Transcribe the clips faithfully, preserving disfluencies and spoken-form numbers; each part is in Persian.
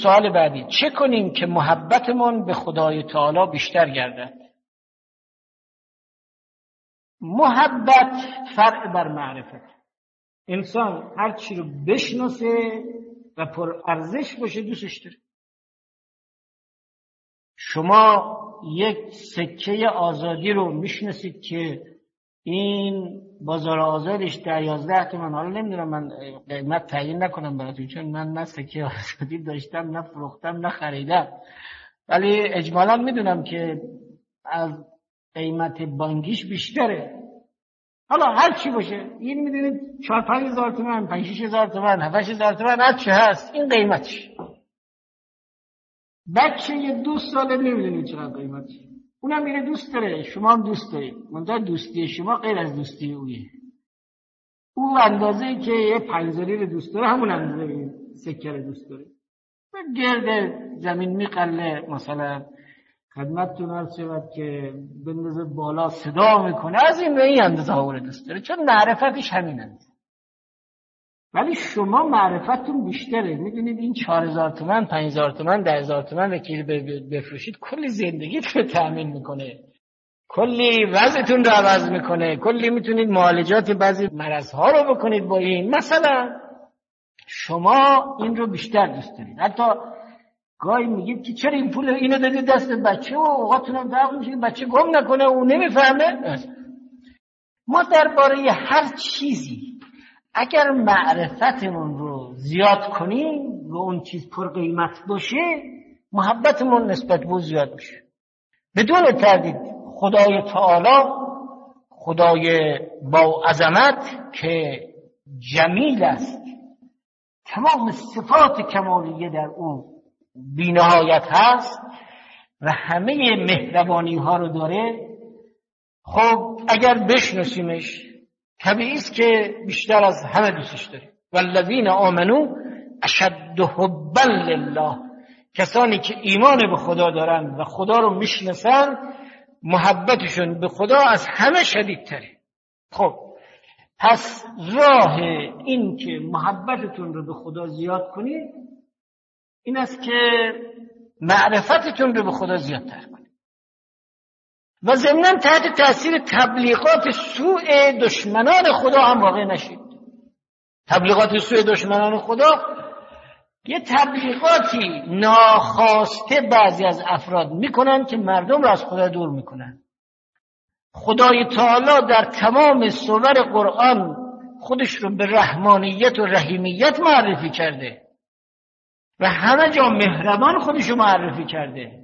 سوال بعدی، چه کنیم که محبتمون به خدای تعالی بیشتر گردد؟ محبت فرع بر معرفت. انسان هر چی رو بشناسه و پر ارزش باشه دوستش داره. شما یک سکه آزادی رو میشناسید که این بازار آزادش در یازده تومن، حالا نمیدونم من قیمت تعیین نکنم براتون چون من نه سکه آزادی داشتم نه فروختم نه خریدم، ولی اجمالا میدونم که از قیمت بانکیش بیشتره. حالا هر چی باشه این میدونید چهار پنج هزار تومن، پنج شش هزار تومن، هفت هزار تومن هر چی هست این قیمتش. بچه یه دو ساله نمیدونید چقدر قیمتش، اونم میره دوست داره، شما هم دوست دارید، منتها دوستی شما غیر از دوستی اویه. او اندازه‌ای که یه پنجزاری رو دوست داره همون اندازه سکه رو دوست داره. گرد زمین میقله، مثلا خدمتتون عرض شود که بندازه بالا صدا میکنه، از این به این اندازه ها رو دوست داره چون معرفتش همین اندازه. ولی شما معرفتتون بیشتره. میدونید این چهار هزار تومن، پنج هزار تومن، ده هزار تومن وکیل بفروشید کلی زندگیتون رو تأمین میکنه، کلی وضعتون رو عوض میکنه، کلی میتونید معالجات بعضی مرضها رو بکنید با این. مثلا شما این رو بیشتر دوست دارید. حتی گاهی میگید که چرا این پول اینو دادید دست بچه و اوقاتونم داغ میشه بچه گم نکنه، اون نمیفهمه. ما درباره هر چیزی اگر معرفتمون رو زیاد کنیم و اون چیز پر قیمت باشه، محبتمون نسبت به زیاد میشه. بدون تردید خدای تعالی، خدای با عظمت که جمیل است، تمام صفات کمالیه در او بی‌نهایت هست و همه مهربانی ها رو داره. خب اگر بشناسیمش طبیعی است که بیشتر از همه دوستش داریم. والذین آمنوا اشد حبا لله، کسانی که ایمان به خدا دارن و خدا رو میشناسن محبتشون به خدا از همه شدیدتره. خب پس راه این که محبتتون رو به خدا زیاد کنید این است که معرفتتون رو به خدا زیادتر کنید و ضمناً تحت تاثیر تبلیغات سوء دشمنان خدا هم واقع نشید. تبلیغات سوء دشمنان خدا یه تبلیغاتی ناخواسته بعضی از افراد میکنن که مردم رو از خدا دور میکنن. خدای تعالی در تمام سور قرآن خودش رو به رحمانیت و رحیمیت معرفی کرده و همه جا مهربان خودش رو معرفی کرده.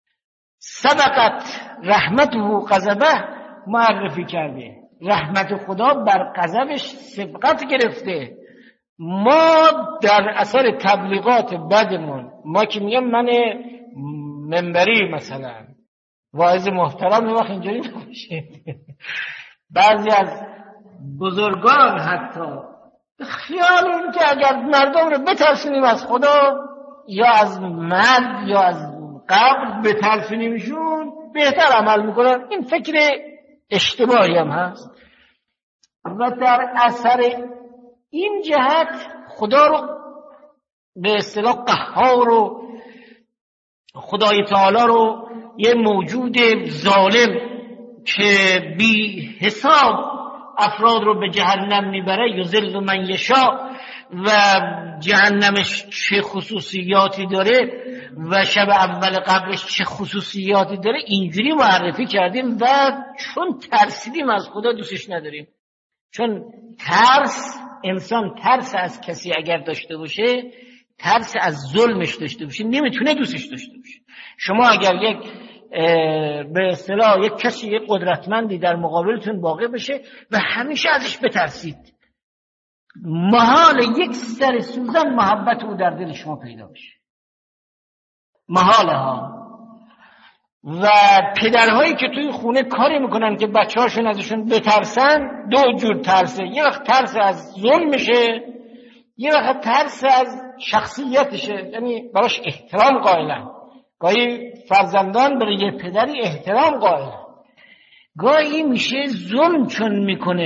سبقت رحمته و غضبه معرفی کرده، رحمت خدا بر غضبش سبقت گرفته. ما در اثر تبلیغات بدمون، ما که میگم من منبری مثلا واعظ محترم وقت اینجوری نمیشه، بعضی از بزرگان حتی خیال این که اگر مردم رو بترسونیم از خدا یا از مرد یا از قبر بترسونیمشون بهتر عمل میکنن، این فکر اشتباهی هم هست و در اثر این جهت خدا رو به اصطلاح قهار و خدای تعالی رو یه موجود ظالم که بی حساب افراد رو به جهنم میبره، یذل من یشاء، و جهنمش چه خصوصیاتی داره و شب اول قبرش چه خصوصیاتی داره اینجوری معرفی کردیم و چون ترسیدیم از خدا دوستش نداریم. چون ترس، انسان ترس از کسی اگر داشته باشه، ترس از ظلمش داشته باشه، نمیتونه دوستش داشته باشه. شما اگر یک به اصطلاح یک کسی یک قدرتمندی در مقابلتون واقع بشه و همیشه ازش بترسید، محال یک سر سوزن محبت او در دل شما پیدا بشه، محاله ها. و پدرهایی که توی خونه کاری میکنن که بچه هاشون ازشون بترسن، دو جور ترسه، یه وقت ترس از ظلمشه، یه وقت ترس از شخصیتشه، یعنی براش احترام قائلن. گاهی فرزندان برای یه پدری احترام قائلن، گاهی میشه ظلم چون میکنه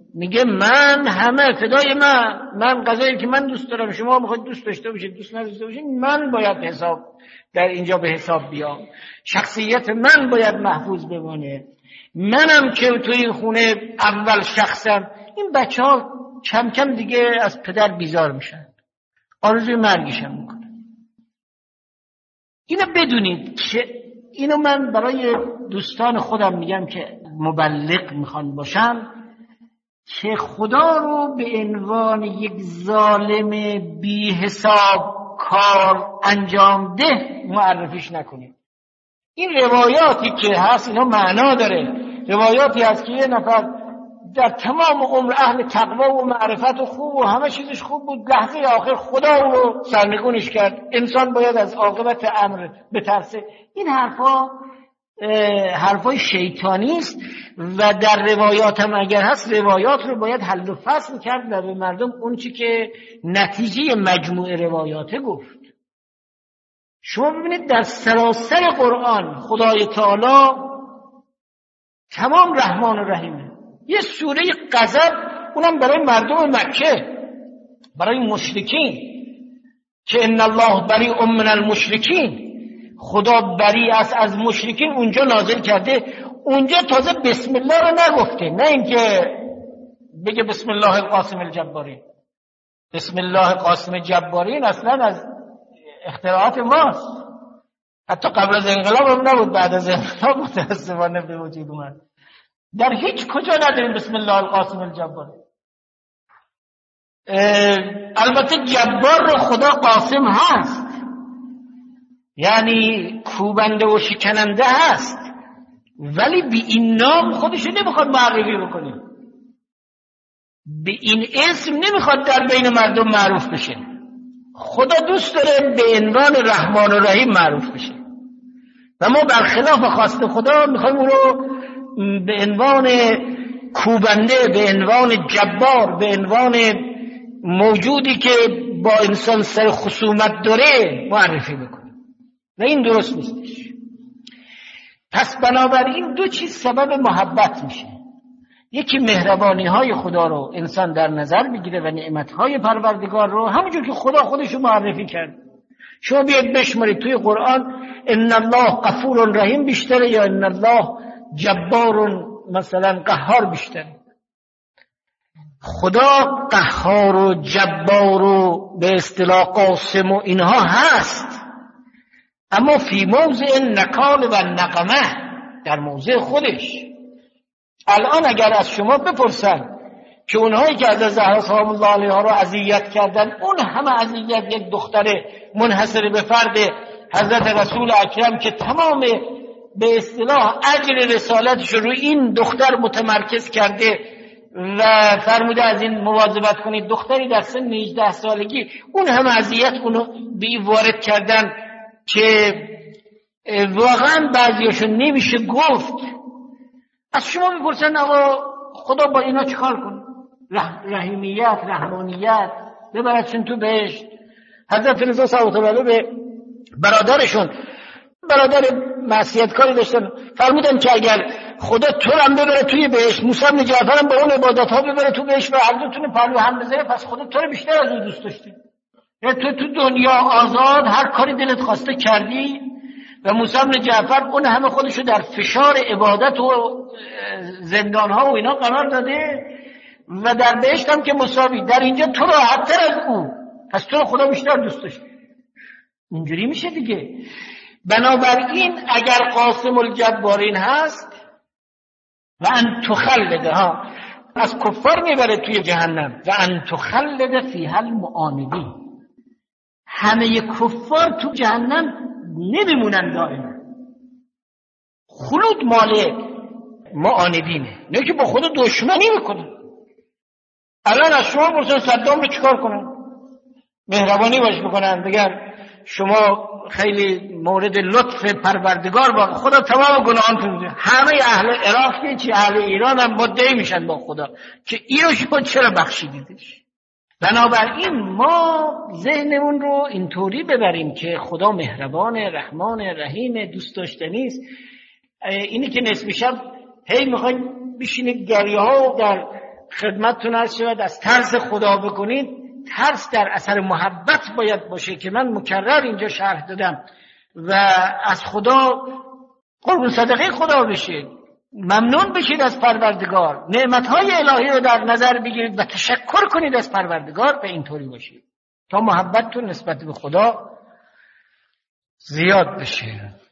میگه من همه فدای من، من غذایی که من دوست دارم شما میخواید دوست داشته باشید دوست نداشته باشید، من باید حساب در اینجا به حساب بیام، شخصیت من باید محفوظ بمانه، منم که توی این خونه اول شخصم. این بچه ها کم کم دیگه از پدر بیزار میشن، آرزوی مرگشم میکنن. اینو بدونید که اینو من برای دوستان خودم میگم که مبلغ میخوان باشن، که خدا رو به عنوان یک ظالم بی حساب کار انجام ده معرفیش نکنید. این روایاتی که هست اینا معنا داره، روایاتی هست که یه نفر در تمام عمر اهل تقوا و معرفت و خوب و همه چیزش خوب بود، لحظه آخر خدا رو سرنگونش کرد. انسان باید از عاقبت امر بترسه. این حرفا حرفای شیطانی است و در روایات هم اگر هست روایات رو باید حل و فصل کرد و به مردم اون چی که نتیجه مجموع روایاته گفت. شما ببینید در سراسر قرآن خدای تعالی تمام رحمان و رحیمه. یه سوره غضب اونم برای مردم مکه، برای مشرکین، که ان الله بریء من المشرکین، خدا بری است از مشرکین، اونجا نازل کرده. اونجا تازه بسم الله رو نگفته، نه اینکه بگه بسم الله القاسم الجبارین. بسم الله قاسم جبارین اصلا از اختراعات ماست، حتی قبل از انقلاب هم نبود، بعد از انقلاب متاسفانه به وجود اومد. در هیچ کجا نداریم بسم الله القاسم الجبارین. البته جبار رو خدا قاسم هست، یعنی کوبنده و شکننده هست، ولی به این نام خودشو نمیخواد معرفی بکنه، به این اسم نمیخواد در بین مردم معروف بشه. خدا دوست داره به عنوان رحمان و رحیم معروف بشه و ما برخلاف خواست خدا میخوایم اون رو به عنوان کوبنده، به عنوان جبار، به عنوان موجودی که با انسان سر خصومت داره معرفی بکنیم و این درست نیستش. پس بنابراین دو چیز سبب محبت میشه. یکی مهربانی های خدا رو انسان در نظر بگیره و نعمت های پروردگار رو، همونجور که خدا خودش رو معرفی کرد. شما بیاید بشمارید توی قرآن ان الله غفور رحیم بیشتره یا ان الله جبار مثلا قهار بیشتره؟ خدا قهار و جبار و به اصطلاح قاسم و اینها هست، اما فی موضع نکال و نقمه، در موضع خودش. الان اگر از شما بپرسن که اونهایی که از زهرا سلام الله علیها رو اذیت کردن، اون همه اذیت یک دختر منحصر به فرد حضرت رسول اکرم که تمام به اصطلاح اجر رسالتش رو این دختر متمرکز کرده و فرموده از این مواظبت کنید، دختری در سن هجده سالگی، اون همه اذیت اونو به این وارد کردن که واقعا بعضیاشون نمیشه گفت. از شما میپرسن آقا خدا با اینا چیکار کنه؟ رحیمیت، رحمانیت ببردشون تو بهشت. حضرت رضا صلوات الله علیه به برادرشون، برادر معصیتکاری داشتن، فرمودن که اگر خدا تو هم ببره توی بهشت، موسی بن جعفر هم با اون عبادت ها ببره تو بهشت و هر دوتون پرو هم بزنه، پس خدا تو رو بیشتر از اون دوست داشتی. یعنی تو تو دنیا آزاد هر کاری دلت خواسته کردی و موسی بن جعفر اون همه خودشو در فشار عبادت و زندان ها و اینا قرار داده و در بهشت هم که مساوی، در اینجا تو راحت‌تر از اون، پس تو رو خدا بیشتر دوست داشت. اینجوری میشه دیگه. بنابراین اگر قاسم الجبارین هست و ان تخلد، ها از کفار میبره توی جهنم، و ان تخلد فیها المعاندین، همه کفار تو جهنم نمیمونن دائما، خلود مال معاندینه، نه که با خدا دشمنی میکنن. الان از شما پرسن صدام رو چیکار کنن؟ مهربانی باش بکنن، بگن شما خیلی مورد لطف پروردگار با خدا تمام گناهانتون میده. همه اهل عراق چی اهل ایران هم مدعی میشن با خدا که اینو شما چرا بخشیدیدش. بنابراین ما ذهنمون رو اینطوری ببریم که خدا مهربان، رحمان، رحیم، دوست داشتنی است. اینی که نصف شب هی میخواین بشینید گریه ها در خدمتتون عرض شود از ترس خدا بکنید، ترس در اثر محبت باید باشه که من مکرر اینجا شرح دادم و از خدا قربون صدقه خدا بشید، ممنون بشید از پروردگار، نعمتهای الهی رو در نظر بگیرید و تشکر کنید از پروردگار، به اینطوری باشید تا محبتتون نسبت به خدا زیاد بشه.